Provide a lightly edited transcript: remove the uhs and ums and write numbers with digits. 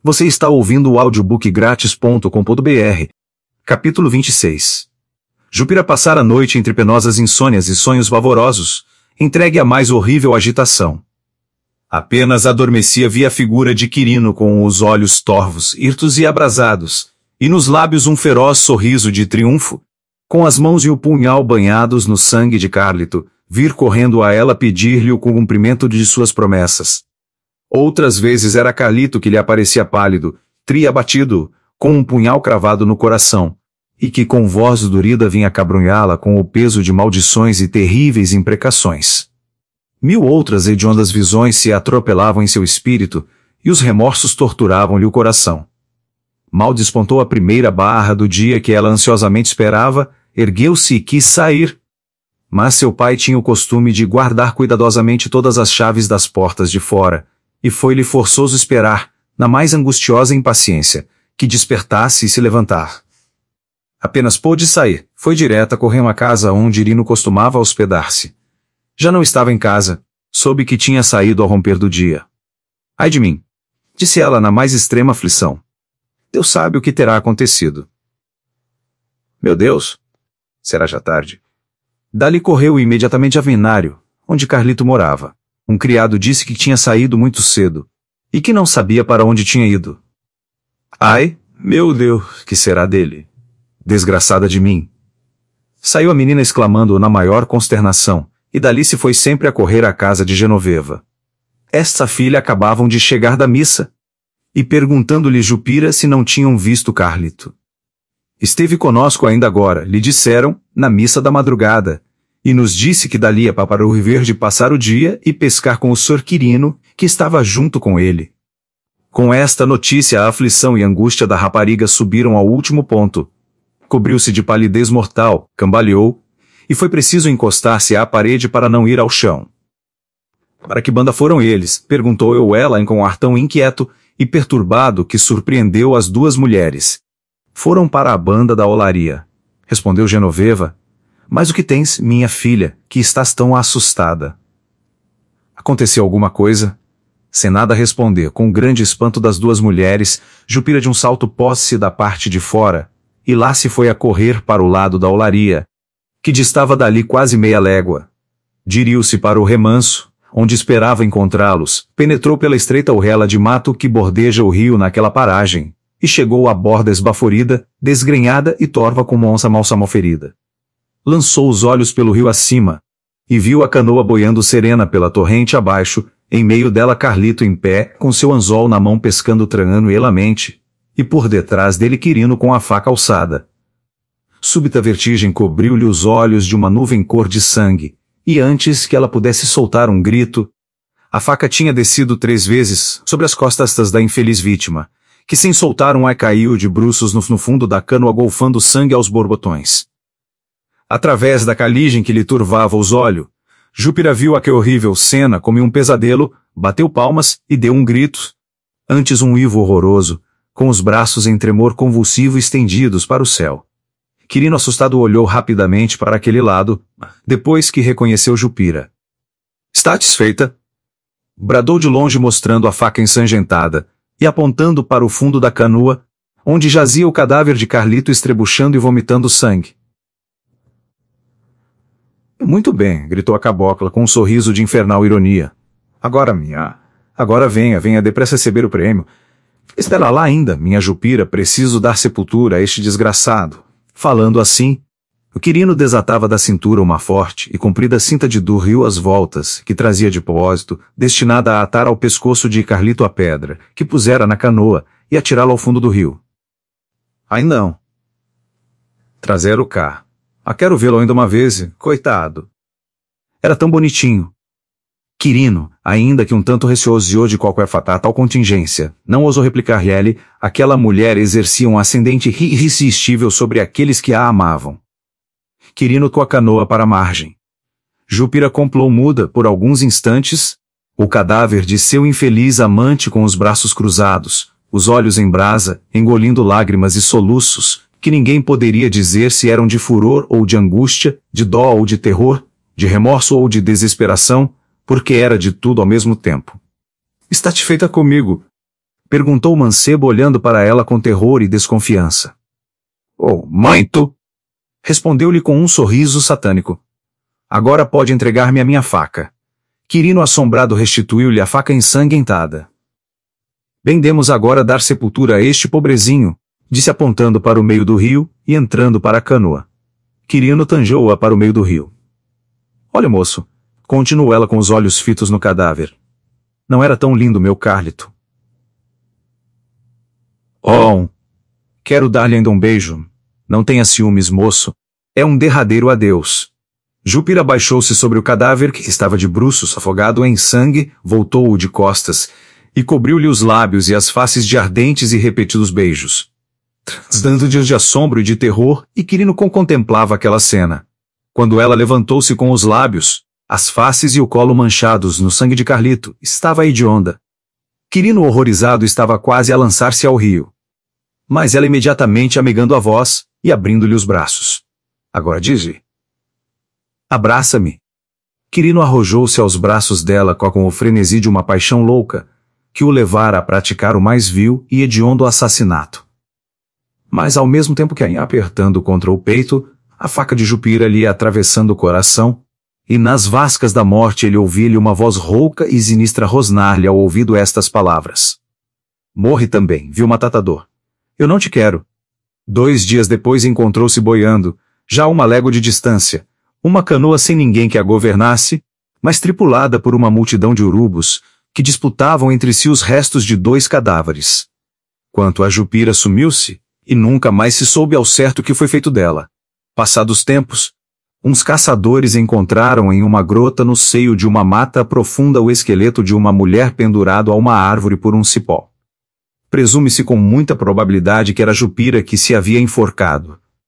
Você está ouvindo o audiobookgratis.com.br. Capítulo 26. Jupira passara a noite entre penosas insônias e sonhos pavorosos, entregue à mais horrível agitação. Apenas adormecia via a figura de Quirino com os olhos torvos, hirtos e abrasados, e nos lábios um feroz sorriso de triunfo, com as mãos e o punhal banhados no sangue de Carlito, vir correndo a ela pedir-lhe o cumprimento de suas promessas. Outras vezes era Carlito que lhe aparecia pálido, abatido, com um punhal cravado no coração, e que com voz dorida vinha cabrunhá-la com o peso de maldições e terríveis imprecações. 1000 outras hediondas visões se atropelavam em seu espírito, e os remorsos torturavam-lhe o coração. Mal despontou a primeira barra do dia que ela ansiosamente esperava, ergueu-se e quis sair. Mas seu pai tinha o costume de guardar cuidadosamente todas as chaves das portas de fora, e foi-lhe forçoso esperar, na mais angustiosa impaciência, que despertasse e se levantar. Apenas pôde sair, foi direta correndo à casa onde Irino costumava hospedar-se. Já não estava em casa, soube que tinha saído ao romper do dia. Ai de mim, disse ela na mais extrema aflição. Deus sabe o que terá acontecido. Meu Deus, será já tarde. Dali correu imediatamente a Venário, onde Carlito morava. Um criado disse que tinha saído muito cedo, e que não sabia para onde tinha ido. Ai, meu Deus, que será dele? Desgraçada de mim! Saiu a menina exclamando na maior consternação, e dali se foi sempre a correr à casa de Genoveva. Esta filha acabavam de chegar da missa, e perguntando-lhe Jupira se não tinham visto Carlito. Esteve conosco ainda agora, lhe disseram, na missa da madrugada, e nos disse que dali ia para o Rio Verde passar o dia e pescar com o Sr. Quirino, que estava junto com ele. Com esta notícia a aflição e angústia da rapariga subiram ao último ponto. Cobriu-se de palidez mortal, cambaleou, e foi preciso encostar-se à parede para não ir ao chão. Para que banda foram eles? Perguntou eu ela com um ar tão inquieto e perturbado que surpreendeu as duas mulheres. Foram para a banda da olaria, respondeu Genoveva. Mas o que tens, minha filha, que estás tão assustada? Aconteceu alguma coisa? Sem nada responder, com grande espanto das duas mulheres, Jupira de um salto pôs-se da parte de fora, e lá se foi a correr para o lado da olaria, que distava dali quase meia légua. Diriu-se para o remanso, onde esperava encontrá-los, penetrou pela estreita orrela de mato que bordeja o rio naquela paragem, e chegou à borda esbaforida, desgrenhada e torva como onça mal ferida. Lançou os olhos pelo rio acima, e viu a canoa boiando serena pela torrente abaixo, em meio dela Carlito em pé, com seu anzol na mão pescando tranquilamente, e por detrás dele Quirino com a faca alçada. Súbita vertigem cobriu-lhe os olhos de uma nuvem cor de sangue, e antes que ela pudesse soltar um grito, a faca tinha descido 3 vezes sobre as costas da infeliz vítima, que sem soltar um ai caiu de bruços no fundo da canoa golfando sangue aos borbotões. Através da caligem que lhe turvava os olhos, Jupira viu aquela horrível cena como em um pesadelo, bateu palmas e deu um grito. Antes um uivo horroroso, com os braços em tremor convulsivo estendidos para o céu. Quirino assustado olhou rapidamente para aquele lado, depois que reconheceu Jupira. Satisfeita? Bradou de longe mostrando a faca ensanguentada, e apontando para o fundo da canoa, onde jazia o cadáver de Carlito estrebuchando e vomitando sangue. Muito bem, gritou a cabocla com um sorriso de infernal ironia. Agora venha depressa receber o prêmio. Estará lá ainda, minha Jupira, preciso dar sepultura a este desgraçado. Falando assim, o Quirino desatava da cintura uma forte e comprida cinta de rio às voltas, que trazia de propósito, destinada a atar ao pescoço de Carlito a pedra, que pusera na canoa, e atirá-lo ao fundo do rio. Ai não. Trazer-o cá. Quero vê-lo ainda uma vez, coitado. Era tão bonitinho. Quirino, ainda que um tanto receoso de qualquer fatal contingência, não ousou replicar-lhe ele, aquela mulher exercia um ascendente irresistível sobre aqueles que a amavam. Quirino com a canoa para a margem. Jupira contemplou muda por alguns instantes o cadáver de seu infeliz amante com os braços cruzados, os olhos em brasa, engolindo lágrimas e soluços, que ninguém poderia dizer se eram de furor ou de angústia, de dó ou de terror, de remorso ou de desesperação, porque era de tudo ao mesmo tempo. Satisfeita comigo? Perguntou o mancebo olhando para ela com terror e desconfiança. Oh, muito! Respondeu-lhe com um sorriso satânico. Agora pode entregar-me a minha faca. Quirino assombrado restituiu-lhe a faca ensanguentada. Bem, demos agora dar sepultura a este pobrezinho, disse apontando para o meio do rio e entrando para a canoa. Quirino tangeu-a para o meio do rio. Olha, moço, continuou ela com os olhos fitos no cadáver. Não era tão lindo meu Carlito. Oh, quero dar-lhe ainda um beijo. Não tenha ciúmes, moço. É um derradeiro adeus. Jupira abaixou-se sobre o cadáver que estava de bruços, afogado em sangue, voltou-o de costas e cobriu-lhe os lábios e as faces de ardentes e repetidos beijos. Transdando de assombro e de terror, e Quirino contemplava aquela cena. Quando ela levantou-se com os lábios, as faces e o colo manchados no sangue de Carlito, estava hedionda. Quirino horrorizado estava quase a lançar-se ao rio. Mas ela imediatamente amigando a voz e abrindo-lhe os braços. Agora dize. Abraça-me. Quirino arrojou-se aos braços dela com o frenesi de uma paixão louca, que o levara a praticar o mais vil e hediondo assassinato. Mas ao mesmo tempo que a ia apertando contra o peito, a faca de Jupira lhe ia atravessando o coração, e nas vascas da morte ele ouvia-lhe uma voz rouca e sinistra rosnar-lhe ao ouvido estas palavras. Morre também, vil matador. Eu não te quero. 2 dias depois encontrou-se boiando, já a uma légua de distância, uma canoa sem ninguém que a governasse, mas tripulada por uma multidão de urubos, que disputavam entre si os restos de 2 cadáveres. Quanto a Jupira sumiu-se, e nunca mais se soube ao certo o que foi feito dela. Passados tempos, uns caçadores encontraram em uma grota no seio de uma mata profunda o esqueleto de uma mulher pendurado a uma árvore por um cipó. Presume-se com muita probabilidade que era Jupira que se havia enforcado,